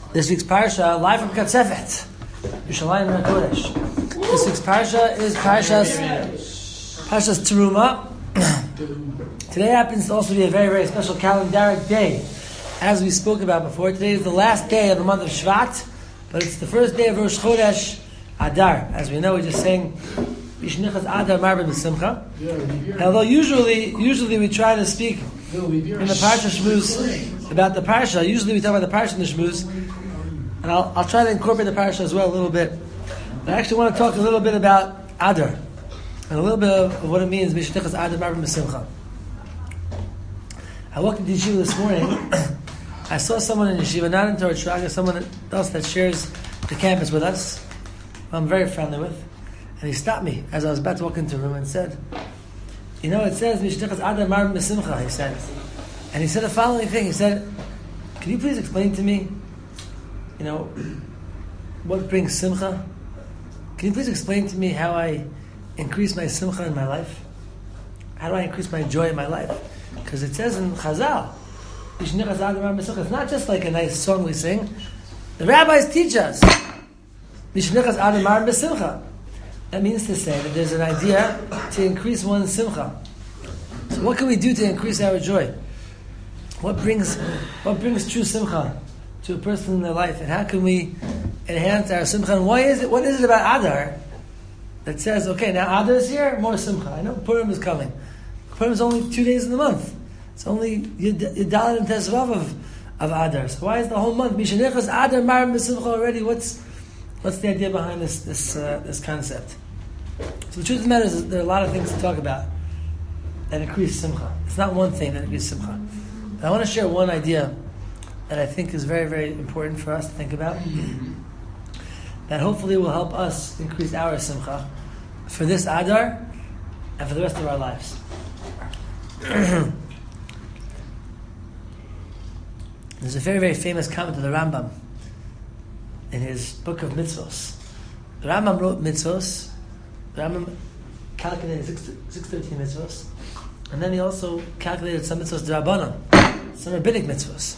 This week's parsha, live from Katzefet, Yerushalayim HaKodesh. This week's parsha is Parshas Teruma. Today happens to also be a very, very special calendaric day. As we spoke about before, today is the last day of the month of Shvat, but it's the first day of Rosh Chodesh Adar. As we know, we just sang Bishnichas Adar Marba B'Simcha. Although usually we try to speak in the Parsha Shmuz about the Parsha. Usually we talk about the Parsha in the Shmuz, and I'll try to incorporate the Parsha as well a little bit. But I actually want to talk a little bit about Adar and a little bit of what it means Bishnichas Adar Marba B'Simcha. I walked into yeshiva this morning. I saw someone in yeshiva, not in Torah Shraga, someone else that shares the campus with us, who I'm very friendly with, and he stopped me as I was about to walk into the room and said, "You know, it says Mishnichas Adar Marba B'Simcha." He said, and he said the following thing. He said, "Can you please explain to me, what brings simcha? Can you please explain to me how I increase my simcha in my life? How do I increase my joy in my life? Because it says in Chazal, Bishnichas Adar Marba B'Simcha. It's not just like a nice song we sing. The rabbis teach us Bishnichas Adar Marba B'Simcha. That means to say that there's an idea to increase one's simcha. So what can we do to increase our joy? What brings true simcha to a person in their life? And how can we enhance our simcha? And what is it about Adar that says, okay, now Adar is here, more simcha? I know Purim is coming. Purim is only 2 days in the month. It's only Yudalad and Tesvav of Adar. So why is the whole month Bishnichas Adar Marba B'Simcha already? What's the idea behind this concept? So the truth of the matter is there are a lot of things to talk about that increase simcha. It's not one thing that increases simcha. But I want to share one idea that I think is very, very important for us to think about, that hopefully will help us increase our simcha for this Adar and for the rest of our lives. There's a very, very famous comment of the Rambam in his book of mitzvos. The Rambam wrote mitzvos. The Rambam calculated 613 mitzvos. And then he also calculated some mitzvos d'Rabbanan, some rabbinic mitzvos.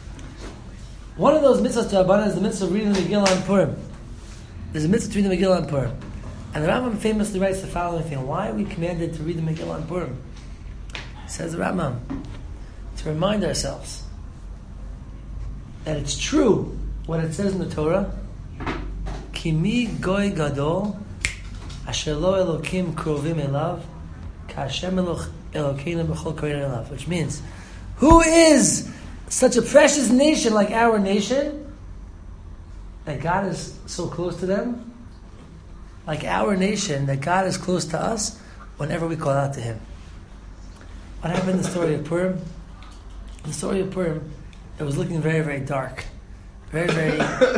One of those mitzvos d'Rabbanan is the mitzvah of reading the Megillah on Purim. There's a mitzvah to read the Megillah on Purim. And the Rambam famously writes the following thing: why are we commanded to read the Megillah on Purim? Says the Rambam, to remind ourselves that it's true what it says in the Torah, Kimi goy gadol, asher lo elokim krovim elav, ka'ashem elokeinu b'chol korein elav. Which means, who is such a precious nation like our nation, that God is so close to them, like our nation, that God is close to us whenever we call out to Him. What happened in the story of Purim? In the story of Purim, it was looking very, very dark. Very, very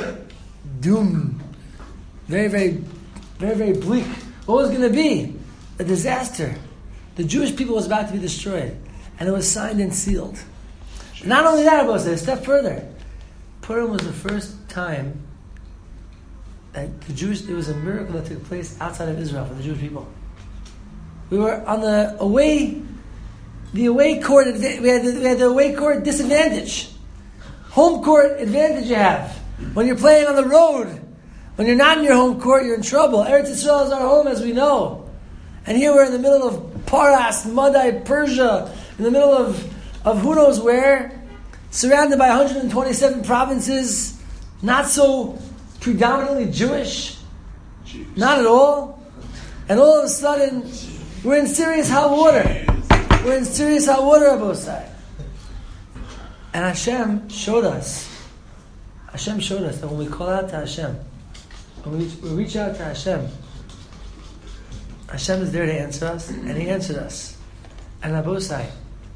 doom. Very, very, very, very bleak. What was going to be? A disaster. The Jewish people was about to be destroyed. And it was signed and sealed. Not only that, it was a step further. Purim was the first time that it was a miracle that took place outside of Israel for the Jewish people. We were on the away court, we had the away court disadvantage. Home court advantage you have. When you're playing on the road, when you're not in your home court, you're in trouble. Eretz Yisrael is our home, as we know. And here we're in the middle of Paras, Madai, Persia, in the middle of who knows where, surrounded by 127 provinces, not so predominantly Jewish, not at all. And all of a sudden, we're in serious hot water. We're in serious hot water on both sides. And Hashem showed us that when we call out to Hashem, when we reach out to Hashem, Hashem is there to answer us, and He answered us. And Abosai,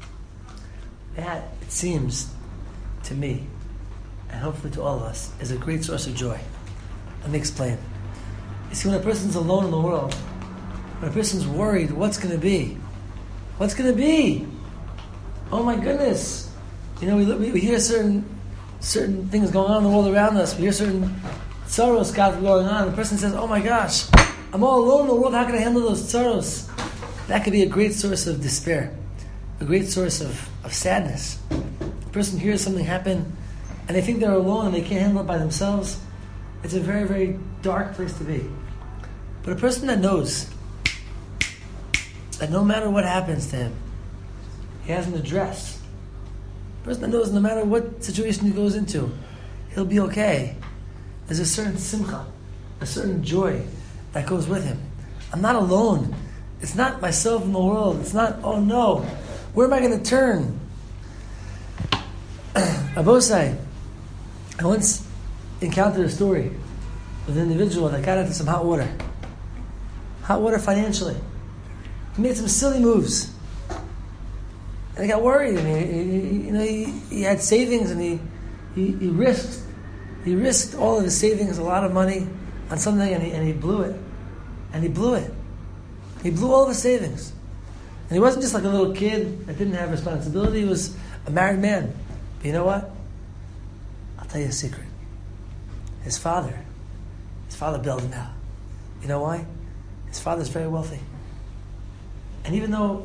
that, it seems to me, and hopefully to all of us, is a great source of joy. Let me explain. You see, when a person's alone in the world, when a person's worried, what's going to be? What's going to be? Oh my goodness. We hear certain things going on in the world around us. We hear certain sorrows going on. The person says, oh my gosh, I'm all alone in the world. How can I handle those sorrows? That could be a great source of despair, a great source of sadness. A person hears something happen and they think they're alone and they can't handle it by themselves, it's a very, very dark place to be. But a person that knows that no matter what happens to him, he has an address. A person that knows no matter what situation he goes into, he'll be okay. There's a certain simcha, a certain joy that goes with him. I'm not alone. It's not myself in the world. It's not, oh no, where am I going to turn? Abosai, I once encountered a story with an individual that got into some hot water. Hot water financially. He made some silly moves. And he got worried. I mean, he had savings and he risked all of his savings, a lot of money, on something, and he blew it. And he blew it. He blew all of his savings. And he wasn't just like a little kid that didn't have responsibility. He was a married man. But you know what? I'll tell you a secret. His father bailed him out. You know why? His father's very wealthy. And even though,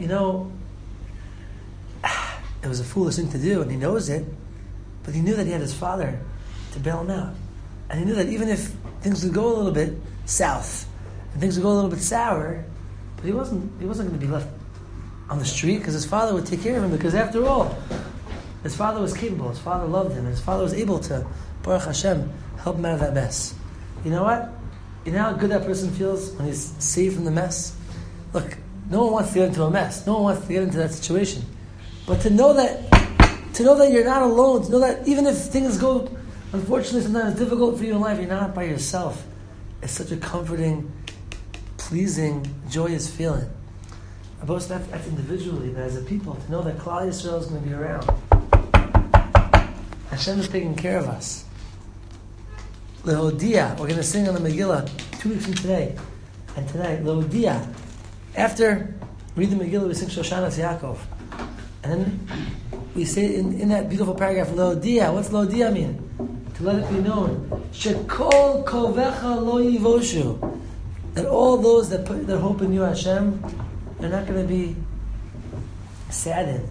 it was a foolish thing to do, and he knows it, but he knew that he had his father to bail him out. And he knew that even if things would go a little bit south, and things would go a little bit sour, but he wasn't going to be left on the street, because his father would take care of him, because after all, his father was capable, his father loved him, and his father was able to, Baruch Hashem, help him out of that mess. You know what? You know how good that person feels when he's saved from the mess? Look, no one wants to get into a mess. No one wants to get into that situation. But to know that you're not alone, to know that even if things go, unfortunately, sometimes difficult for you in life, you're not by yourself. It's such a comforting, pleasing, joyous feeling. Both that's individually, but as a people, to know that Klal Yisrael is going to be around. Hashem is taking care of us. Lehodia, we're going to sing on the Megillah 2 weeks from today. And tonight, Lehodia. After we read the Megillah, we sing Shoshanas Yaakov. And then we say in that beautiful paragraph, Lehodia. What's Lehodia mean? To let it be known. Shekol kovecha lo yivoshu. That all those that put their hope in you, Hashem, they're not going to be saddened.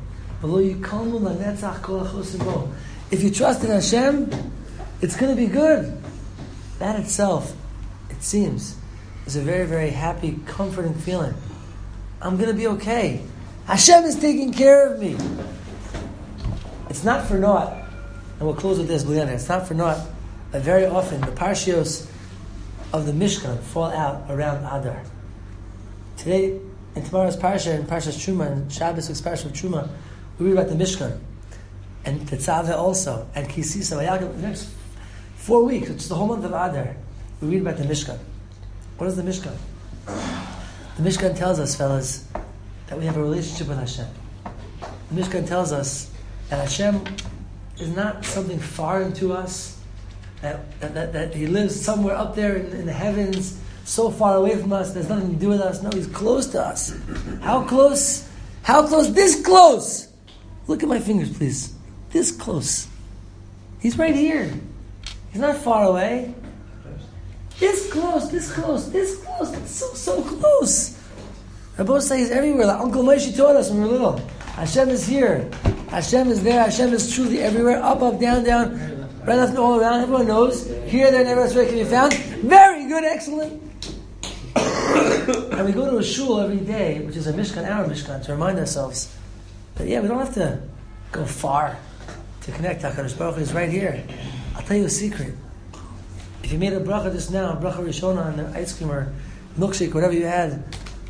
If you trust in Hashem, it's going to be good. That itself, it seems, is a very, very happy, comforting feeling. I'm going to be okay. Hashem is taking care of me. It's not for naught, and we'll close with this, Bliana. It's not for naught that very often the parshios of the Mishkan fall out around Adar. Today, in tomorrow's parsha, in Parshas Truma, and Shabbos week's parsha of Truma, we read about the Mishkan, and Tetzaveh also, and Kisisa, Vayakim. The next 4 weeks, which is the whole month of Adar, we read about the Mishkan. What is the Mishkan? The Mishkan tells us, fellas, that we have a relationship with Hashem. The Mishkan tells us that Hashem is not something foreign to us, that He lives somewhere up there in the heavens, so far away from us, there's nothing to do with us. No, He's close to us. How close? How close? This close! Look at my fingers, please. This close. He's right here. He's not far away. This close, this close, this close. It's so close. Rabbi say He's everywhere. Like Uncle Moshe taught us when we were little. Hashem is here. Hashem is there. Hashem is truly everywhere. Up, down, right, left, and all around. Everyone knows. Here, there, and everywhere else where it can be found. Very good, excellent. And we go to a shul every day, which is a Mishkan, our Mishkan, to remind ourselves that, we don't have to go far to connect. HaKadosh Baruch Hu is right here. I'll tell you a secret. If you made a bracha just now, a bracha Rishona on the ice cream or milkshake, whatever you had,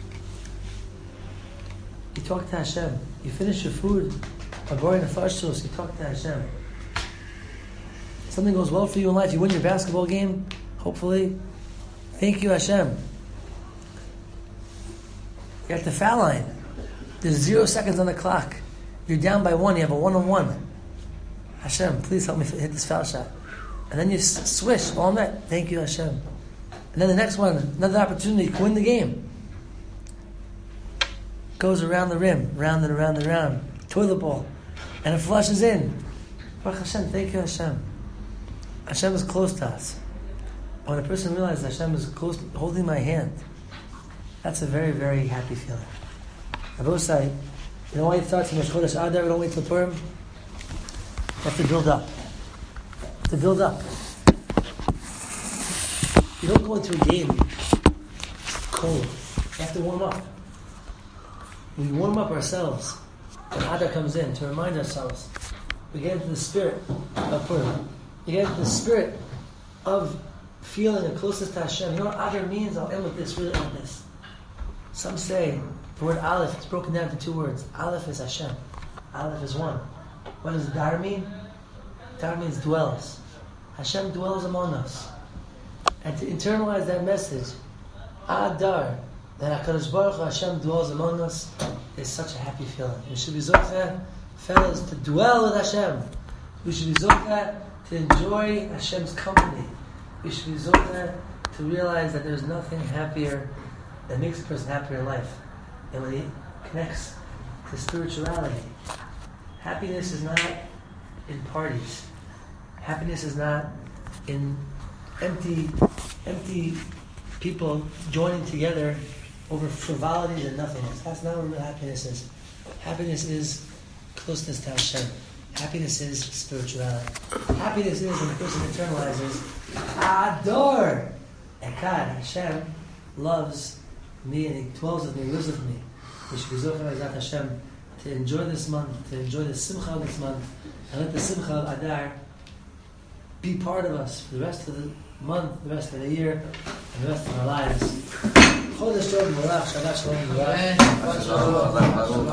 you talk to Hashem. You finish your food, a boring nefashos, you talk to Hashem. Something goes well for you in life, you win your basketball game, hopefully. Thank you, Hashem. You're at the foul line. There's 0 seconds on the clock. You're down by 1. You have a 1-on-1. Hashem, please help me hit this foul shot. And then you swish all net. Thank you, Hashem. And then the next one, another opportunity to win the game. Goes around the rim, round and around and around. Toilet bowl. And it flushes in. Baruch Hashem, thank you, Hashem. Hashem is close to us. When a person realizes Hashem is close, holding my hand, that's a very, very happy feeling. Rabbi say, you know why it starts in Rosh Chodesh Adar? We don't wait till Purim. You have to build up. to build up. You don't go into a game cold. You have to warm up. We warm up ourselves when Adar comes in to remind ourselves. We get into the spirit of Purim. We get into the spirit of feeling the closest to Hashem. You know what Adar means? I'll end with this, really end with this. Some say the word Aleph is broken down to two words. Aleph is Hashem. Aleph is one. What does Dar mean? Dar means dwells. Hashem dwells among us. And to internalize that message, Adar, that HaKadosh Baruch Hu Hashem dwells among us, is such a happy feeling. We should be zocheh, fellas, to dwell with Hashem. We should be zocheh to enjoy Hashem's company. We should be zocheh to realize that there's nothing happier that makes a person happier in life. And when he connects to spirituality, happiness is not in parties. Happiness is not in empty people joining together over frivolities and nothingness. That's not what real happiness is. Happiness is closeness to Hashem. Happiness is spirituality. Happiness is when the person internalizes, Ador, Echad, Hashem loves me and He dwells with me, lives with me. We should be zocheh Ezrat Hashem to enjoy this month, to enjoy the simcha of this month, and let the simcha of Adar be part of us for the rest of the month, the rest of the year, and the rest of our lives. Chodesh Tov Mevorach, Shabbat Shalom Mevorach.